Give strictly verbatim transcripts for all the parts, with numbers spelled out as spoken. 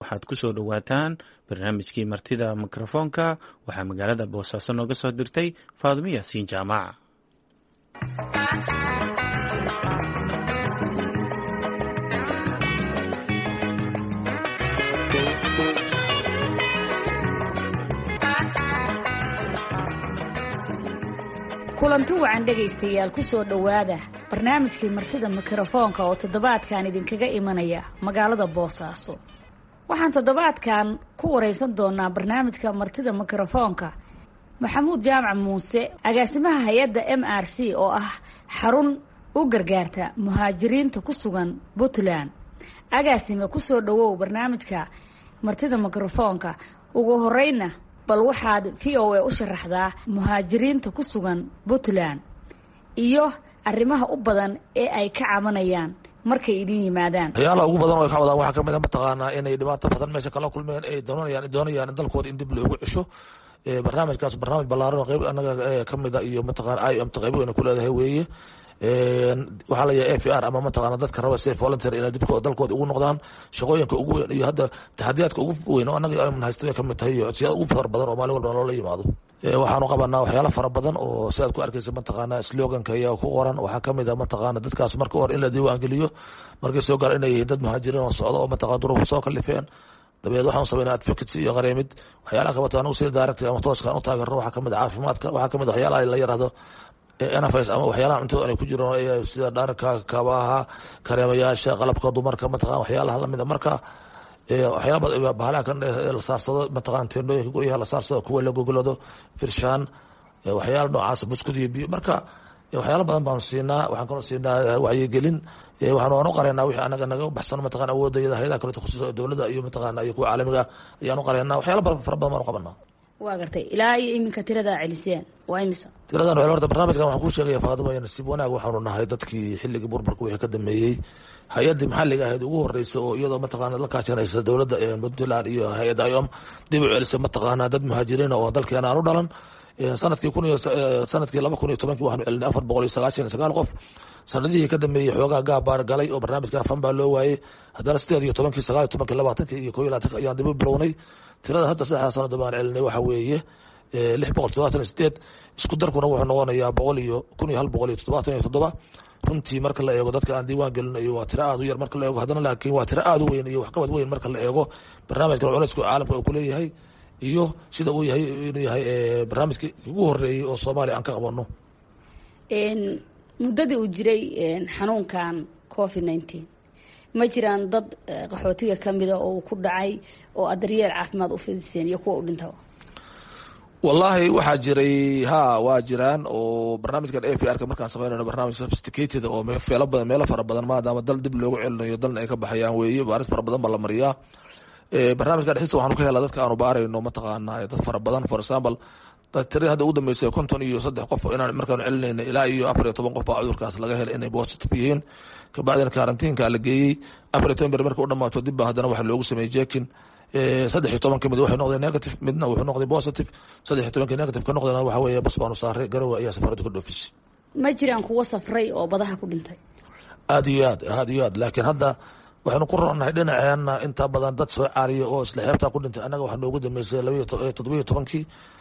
waxaad ku soo dhowaataan barnaamijkii martida mikrofoonka waxaa magaalada boosaaso nooga soo dirtay Faadumo Yaasiin Jaamac. kulanti wacan dhegaystayaal ku soo dhowaada barnaamijkii martida mikrofoonka oo toddobaadkan idinkaga imanaya magaalada Boosaaso. waxaan toddobaadkan ku wareysan doonaa barnaamijka martida mikrofoonka Maxamuud Jaamac Muuse, agaasimaha hay'adda M R C oo ah xarun u gargaarta muhaajiriinta ku sugan Puntland. agaasime ku soo dhawow barnaamijka martida mikrofoonka. ugu horeyna bal waxaad V O A u sharaxdaa muhaajiriinta ku sugan Puntland iyo arrimaha u badan ee ay ka cabanayaan markay idin yimaadaan. waxyaalaha ugu badan oo ay ka wadaan waxaa ka mid ah mataqaanaa inay dhibaato badan meesha kala kulmeen ay doonayaan doonayaan in dalkooda in dib loogu cisho. barnaamijkaas barnaamij ballaaran oo qayb anaga ka mid ah iyo mataqaanaa I O M qayb weyn ku leedahay weeye. waxaa la yahay F R ama mataqaanaa dadka raba si volunteer inay dibkooda dalkooda ugu noqdaan. shaqooyinka ugu weyn iyo hadda taxadiyaadka ugu weyn oo anaga I O M haystay ka mid tahay iyo codsiyada ugu fara badan oo maalin walba loola yimaado. waxaanu qabanaa waxyaalo fara badan oo sidaad ku arkaysa mataqaanaa sloganka ayaa ku qoran. waxaa ka mid ah mataqaanaa dadkaas marka hore in la diiwaan geliyo markay soo gaar inay yihiin dad muhaajiriin oo socdo oo mataqaanaa duruuf soo kalifeen. dabeed waxaan sameynaa advocacy iyo qareemid waxyaalaha ka badan anagu sida direct ama tooskan u taageerno. waxaa ka mid ah caafimaadka, waxaa ka mid ah waxyaalaha la yiraahdo N F S ama waxyaalaha cuntada ay ku jiraan sida dharka, kabaha, kareemayaasha, qalabka dumarka mataqaanaa waxyaalaha lamid ah. marka waxyaala badan bahalaha kan la saarsado mataqaanaa teendooyinka guryaha la saarsado, kuwa la gogolado, firshaan, waxyaala noocaas buskud iyo biyo. marka waxyaalo badan baan siinaa. waxaan kaloo siinaa wacyigelin. waxaan u qareynaa wixii anaga naga baxsan mataqaanaa awoodayada hay'adaha kale khusuusiga dowladda iyo mataqaanaa iyo kuwa caalamiga ayaan u qareynaa. waxyaalo fara badan baan u qabanaa. waa gartay ilaa iyo iminka tirada celiseen waa imisa? tiradan waxay horta barnaamijkan waxaan ku sheegaya Faadumo iyo nasiib wanaag waxaanu nahay dadkii xilligii burburka wixii ka dambeeyay hay'adii maxalliga ahayd ugu horeysay oo iyadoo mataqaanaa la kaashanaysa dowladda Puntland iyo hay'adda I O M dib u celisay mataqaanaa dad muhaajiriin oo dalkeena aan u dhalan. sanadkii kun iyo sanadkii laba kun iyo tobankii waxaanu celinay afar boqol iyo sagaashan iyo sagaal qof. sanadihii ka dambeeyay xoogaa gaab baa galay oo barnaamijka fan baa loo waayay. haddana sideed iyo tobankii sagaal iyo tobankii labaatankii iyo kow iyo labaatanki ayaan dib u bilownay. tirada hadda saddexda sanad baan celinay waxa weeye lix boqol toddobaatan iyo sideed. isku darkuna wuxuu noqonayaa boqol iyo kun iyo hal boqol iyo toddobaatan iyo toddoba. runtii marka la eego dadka aan diiwaan gelinayo waa tiro aad u yar marka la eego, haddana laakiin waa tiro aad u weyn iyo waxqabad weyn marka la eego barnaamijkan culayska caalamka uu ku leeyahay iyo sida uu yahay inuu yahay barnaamijkii ugu horeeyay oo Soomaaliya aan ka qabano. een muddadii uu jiray xanuunkan covid nineteen ma jiraan dad qaxootiga kamid ah oo ku dhacay oo aderyeel caafimaad u fidiseen iyo kuwa u dhintay? wallahi waxaa jiray ha waa jiraan oo barnaamijkan F R ka markaan sameynayno barnaamij sophisticated oo meelo badan meelo fara badan maadaama dal dib loogu celinayo dalna ay ka baxayaan weeye baaris fara badan baa la mariyaa. barnaamijka dhexdiisa waxaanu ka helaa dadka aanu baarayno mataqaanaa dad fara badan. for example tirada hadda ugu dambeysay konton iyo saddex qof inaan markaanu celinayna ilaa iyo afar iyo toban qof baa cudurkaas laga helay inay positive yihiin. kabacdina karantiinka la geeyey afar iyo toban ber marka u dhamaato dib baa haddana waxa loogu sameeyey jeekin. saddex iyo toban ka mid waxay noqdeen negative, midna wuxuu noqday positive. saddex iyo tobankii negative ka noqdeen waxa weeye bas baanu saaray garowe ayaa safarada ku dhoofisay. ma jiraan kuwa safray oo badaha ku dhintay? aad iyo aad aad iyo aad laakiin hadda waxaanu ku roonahay dhinaceena inta badan dad soo caariya oo isla xeebta ku dhintay. anaga waxaa noogu dambeysay laba iyo toddoba iyo tobankii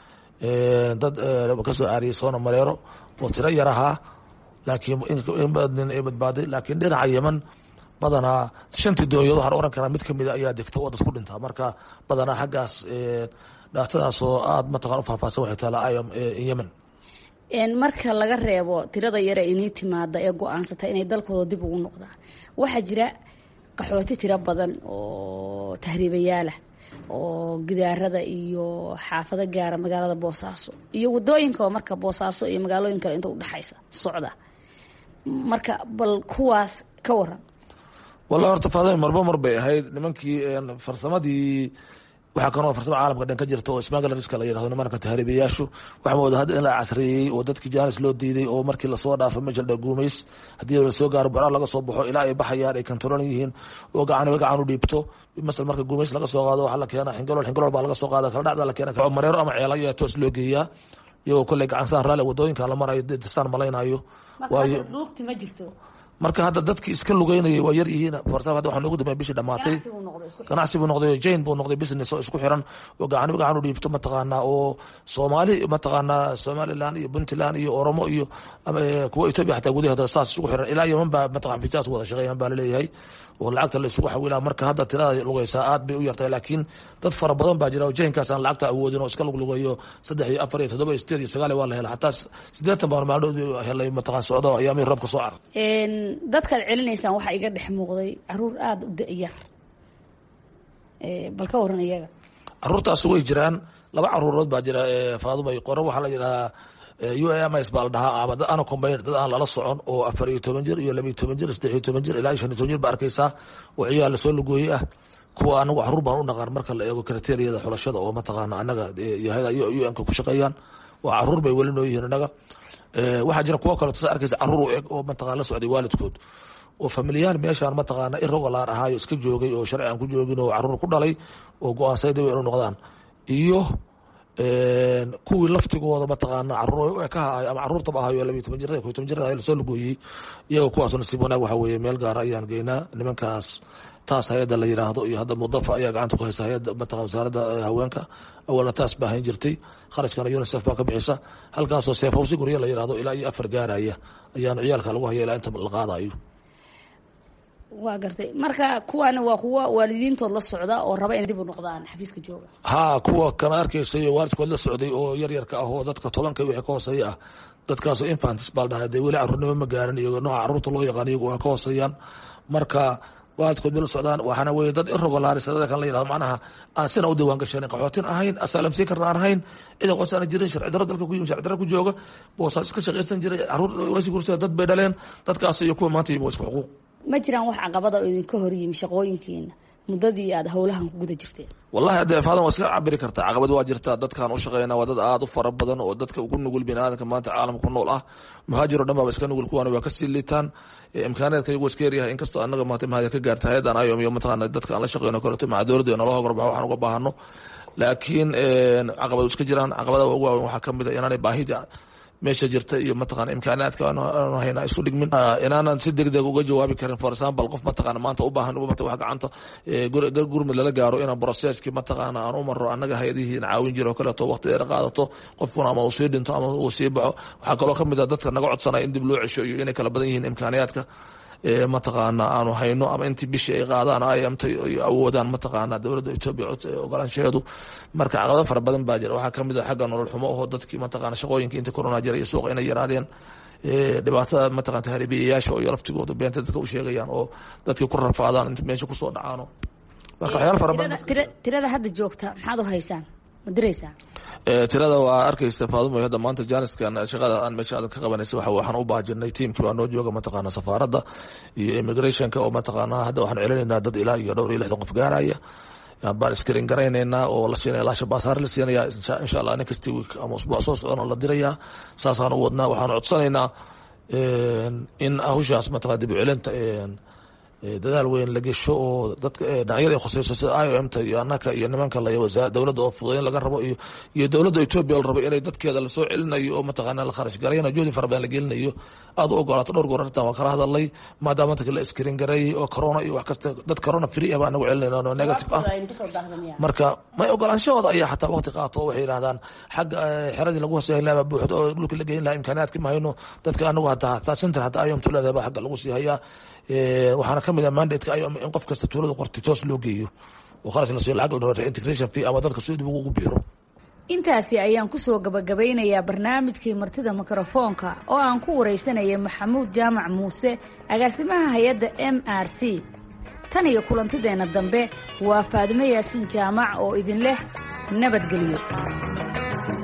dad ka soo caariyay soona mareero oo tiro yar ahaa laakiin in badan ay badbaaday. laakiin dhinaca Yemen badanaa shantii doonyood waxaan oran karaa mid ka mid ah ayaa degta oo dad ku dhintaa. marka badanaa xaggaas dhaatadaas oo aad mataqaan u faahfaahsan waxay taala I O M Yemen. marka laga reebo tirada yar ee inii timaada ee go'aansata inay dalkooda dib ugu noqdaan, waxaa jira qaxooti tiro badan oo tahriibayaal ah oo gidaarada iyo xaafado gaara magaalada Boosaaso iyo wadooyinka marka Boosaaso iyo magaalooyin kale inta u dhaxaysa socda. marka bal kuwaas ka waran. wallahi horta Faadumo marba mar bay ahayd nimankii farsamadii waxaa kanoo farsamo caalamka dhan ka jirta oo smugglers la yiraahdo nimanka tahriibayaashu waxa moodaa hadda in la casriyay oo dadkii jaanis loo diiday oo markii la soo dhaafay meesha Guumeys hadii la soo gaaro buuraa laga soo baxo ilaa ay baxayaan ay control yihiin oo gacan gacan u dhiibto. masal marka Guumeys laga soo qaado waxa la keenaa xingalool xingalool baa laga soo qaada kala dhacda la keenaa mareero ama ceelo ayaa toos loo geeyaa iyagoo kale gacan saar raali wadooyinka la marayo dadsan malaynayo. waayo dhuuqti ma jirto marka hadda dadkii iska lugeynayay waa yar yihiin farsaaf hadda waxaa noogu dambeeyay bishii dhamaatay ganacsi buu noqday jain buu noqday business oo isku xiran oo gacan gacan u dhiibto mataqaanaa oo Soomaali mataqaanaa Somaliland iyo Puntland iyo Oromo iyo kuwa Ethiopia xataa gudaheeda saas isku xiran ilaa Yemen baa mataqaan fiitaas wada shaqeeyaan baa leeyahay oo lacagta la isugu xawilaa marka hadda tirada lugeysa aad bay u yartay laakiin dad fara badan baa jira oo jainkaas aan lacagta awoodin oo iska lug lugeeyo saddex iyo afar iyo toddoba iyo sideed iyo sagaal waa la helay xataa siddeetan baan maalmood helay mataqaan socdo ayaamii roobka soo carar een dadka celinaysaan waxa iga dhex muuqday caruur aad u da'yar ee bal ka waran iyaga caruurtaas way jiraan laba caruurood baa jira ee Faaduma iyo Qoro waxa la yiraahdaa U A M S baa la dhahaa ama dad aan combine dad aan lala socon oo afar iyo toban jir iyo laba iyo toban jir saddex iyo toban jir ilaa shan iyo toban jir ba arkaysaa oo ciyaal la soo lugooyay ah kuwa anagu caruur baan u dhaqan marka la eego kriteeriyada xulashada oo mataqaana anaga yahay U N ka ku shaqeeyaan waa caruur bay wali noo yihiin anaga ee waxa jira kuwa kale oo arkaysa caruur u eg oo mataqaana la socday waalidkood oo familiyaan meeshaan mataqaana irregular ahaayo iska joogay oo sharci aan ku joogin oo caruur ku dhalay oo go'aansaday inay noqdaan iyo een kuwii laftigooda mataqaana caruur ka haay ama caruurta baahayo laba iyo toban jir iyo toban jir ay soo lugooyay iyaga kuwaas nasiib wanaag waxa weeye meel gaar ayaan geynaa nimankaas taas hay'adda la yiraahdo iyo hadda mudafa ayaa gacanta ku haysa hay'adda mataqaana wasaaradda haweenka awalna taas baahan jirtay kharashkana UNICEF baa ka bixisa halkaas oo seefowsi guriga la yiraahdo ilaa iyo afar gaaraya ayaan ciyaalka lagu hayaa ilaa inta la qaadayo waa gartay marka kuwaana waa kuwa waalidiintood la socda oo raba inay dib u noqdaan xafiiska jooga ha kuwa kana arkaysay waalidkood la socday oo yar yarka ah oo dadka tobanka wixii ka hooseeya ah dadkaas oo infants bal dhahay wali caruurnimo ma gaarin iyo nooca caruurta loo yaqaan iyagu waa ka hooseeyaan marka waalidkood la socdaan waxana way dad irregular sadada kan la yiraahdo macnaha aan sina u diiwaan gashan qaxootin ahayn asaalam si karna aan ahayn cid qoys aan jirin sharci darro dalka ku yimid sharci darro ku jooga boosaas iska shaqeysan jiray caruur waysi gursada dad bay dhaleen dadkaas iyo kuwa maanta iyo isku xuquuq ma jiraan wax caqabada oo idinka hor yimi shaqooyinkiina muddadii aad hawlahan ku guda jirteen wallahi hadda faadan waa iska cabiri kartaa caqabad waa jirtaa dadkan u shaqeynaa waa dad aad u fara badan oo dadka ugu nugul bini'aadamka maanta caalamka ku nool ah muhaajir oo dhan baa iska nugul kuwana waa ka sii liitaan imkaanaadka iyagu iska yaryahay inkastoo annaga maanta mahad ka gaarta hay'adan ayom iyo mataqaana dadka aan la shaqeyno kaleeto maca dowladda nala horbaxo waxaan uga baahano laakiin caqabad iska jiraan caqabada ugu waaweyn waxaa ka mid ah inaanay baahida meesha jirta iyo mataqaana imkaanaadka aan hayna isu dhigmin inaanan si degdeg uga jawaabi karin for example qof mataqaana maanta u baahan wax gacanta gurmad lala gaaro inaan processki mataqaana aan u maro annaga hay'adihiin caawin jiro kale to waqti dheer qaadato qofkuna ama uu sii dhinto ama uu sii baxo waxaa kaloo kamid ah dadka naga codsanaya in dib loo cesho iyo inay kala badan yihiin imkaanaadka mataqaana aanu hayno ama intii bishii ay qaadaan ay amtay awoodaan mataqaana dowladda Itoobiya ogolaanshaheedu marka caqabado fara badan baa jira waxaa kamid ah xagga nolol xumo oo dadkii mataqaana shaqooyinka inta corona jiray suuqa inay yaraadeen ee dhibaatada mataqaana tahriibiyayaasha oo yarabtigooda beenta dadka u sheegayaan oo dadkii ku rafaadaan inta meesha ku soo dhacaano marka waxyaalo fara badan tirada hadda joogta maxaad u haysaan ma diraysaa ee tirada waa arkaysa Faaduma hadda maanta jaaniskan shaqada aan meesha ka qabanaysa waxa waxaan u baajinay teamkii baa noo jooga mataqaana safaaradda iyo immigrationka oo mataqaana hadda waxaan celinaynaa dad ilaa iyo dhowr iyo lixdan qof gaaraya baan iskrin garaynaynaa oo la siinaya laasha baasaar la siinaya insha Allah next week ama usbuuc soo socda la diraya saasaan u wadnaa waxaan codsanaynaa in ahushaas mataqaana dib u celinta dadaal weyn la gasho oo dadka dhinacyada khusayso sida I O M ta iyo annaka iyo nimanka la wasaaradda dawladda oo fududeyn laga rabo iyo iyo dawladda Itoobiya la rabo inay dadkeeda la soo celinayo oo mataqaana la kharash gareeyna joodi fara badan la gelinayo aad u ogolaato dhowr goor inta waa kala hadalay maadaama dadka la iskrin gareey oo corona iyo wax kasta dad corona free ah baan ugu celinayna negative ah marka ma ogolaanshahooda ayaa xataa waqti qaato waxay yiraahdaan xagga xiradii lagu hoosay laaba buuxdo oo dhulka la geyn lahaa imkaanaadkii ma hayno dadka anagu hadda taa center hadda I O M tulada xagga lagu sii hayaa ee waxaana kamid ah mandate ay in qof kasta tuulada qorti toos loo geeyo oo kharash la soo lacag loo integration fee ama dadka soo dib ugu biiro intaasi ayaan ku soo gabagabeynayaa barnaamijkii martida mikrofoonka oo aan ku wareysanayay Maxamuud Jaamac Muuse agaasimaha hay'adda M R C tan iyo kulantideena dambe waa Faadimo Yaasin Jaamac oo idin leh nabadgelyo.